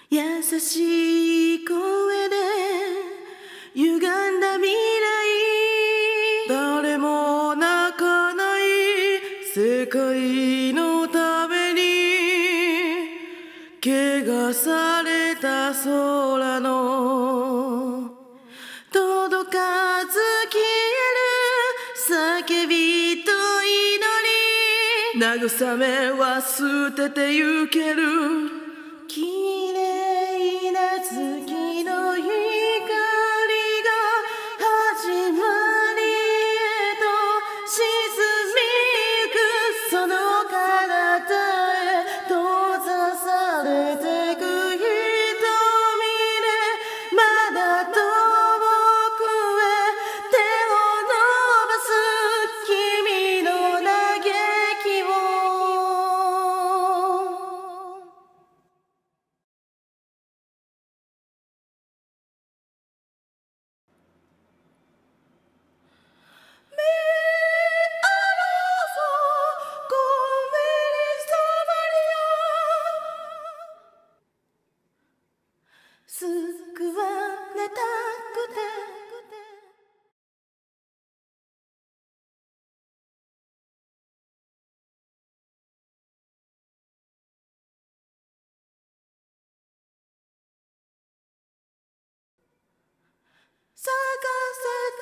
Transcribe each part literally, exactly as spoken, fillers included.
優しい声で歪んだ未来、誰も泣かない世界のために汚された空の届かず消える叫びと祈り、慰めは捨ててゆける綺麗な月の光が始まりへと沈みゆく、その体へ閉ざされてく瞳でまだ遠くへ手を伸ばす君の嘆きを。救われたくて咲かせた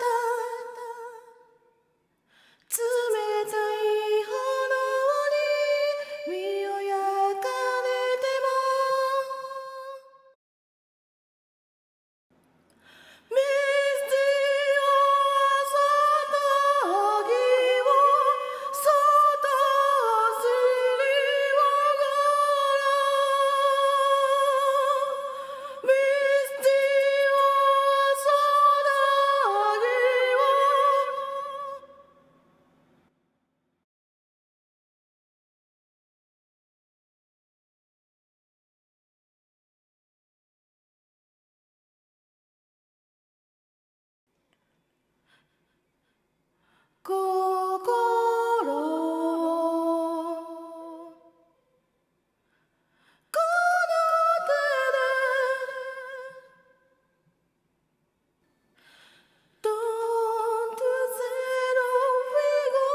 冷たい炎に身を焼かれてもミスティアさたぎをそっとすりわがら、ミスティアさたぎを心この手で Don't say no we go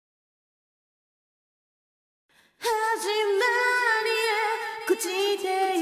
始まりへ朽ちて